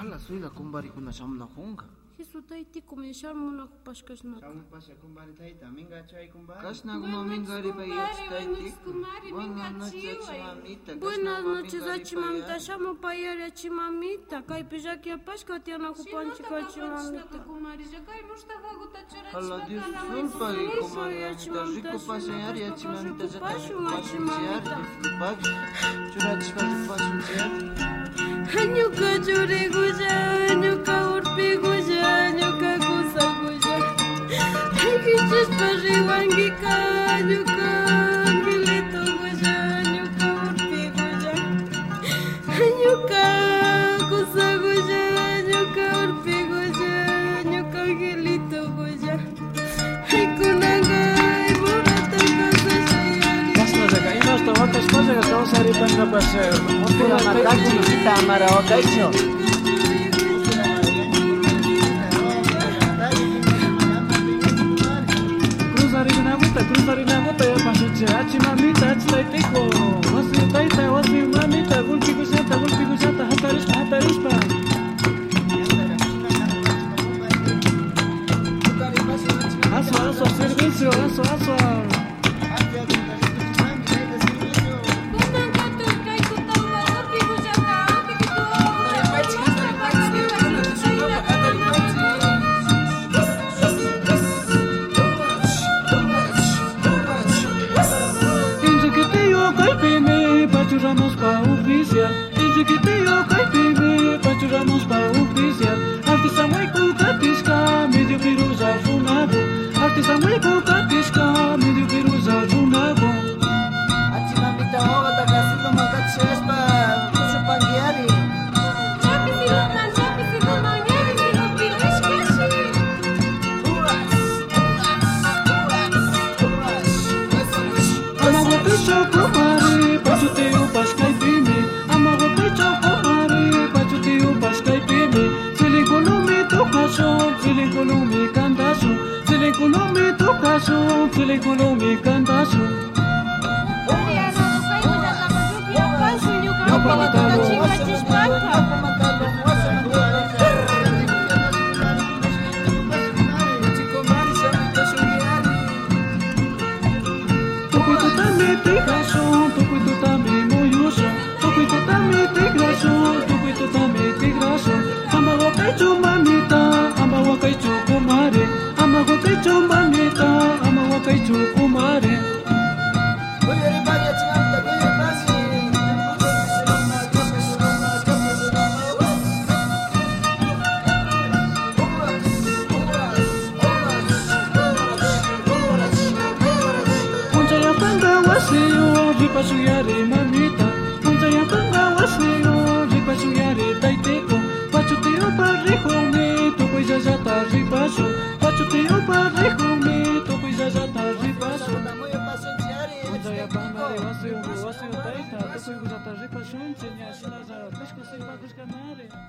Hala suyla kumbarikuna shamunakунqa. Jesús taytikumi shammunakupаш kashnaka. Shamunpasha kumbari tayta, minga chay kumbari. Kashnakuma mingaripa yachitaytiku. Buenas noches, mamita. Buenas noches, achimamita. Shamupayari achimamita. Kaypi llakiapashka tianakupanchik achimamita. Hala disculpari kumarimamita. Rikupashayari achimamita. Rikupashunchiyari. Churachishpa rikupashunchiyari. Ñuka churikulla, ñuka urpikulla, ñuka kusakulla. Kichishpa riwankika, ñuka angelitukulla, ñuka urpikulla. Ñuka kusakulla, ñuka urpikulla, ñuka angelitukulla. Kunanga imurata kasashayari. Kasnaja kaimashta wakashpallaqa kawsaripankapas Pura mataku nisita amara wakaychu. Cruzarinamuta yapashunchik achimamita achitaytiku. Wasi tayta, wasi mamita, gulpikushata hatarishpa. Aso, servicio, aso. Pachurramos pa oficial, chiquitillo caipime, pachurramos pa oficial. Artista muy cucatishka, medio piruza runabo. Artista muy cucatishka, medio piruza runabo. Achimamita hogata kasilo mankachishpa, kusho pangiari. Amagopecho kumare, pachuteo paskaipime. Amagopecho kumare, pachuteo paskaipime. Silinkulumi tukaso, silinkulumi kandaso. Silinkulumi tukaso, silinkulumi kandaso. Kumare. Ripasuyari mamita, Punzayapanga wasio, ripasuyari taiteko. Pachuteo parejome, toko izazata ripaso. Pachuteo parejome, toko izazata ripaso. Punzayapanga wasio taita, toko izazata ripaso. Señas, las artistas, el bagos canare.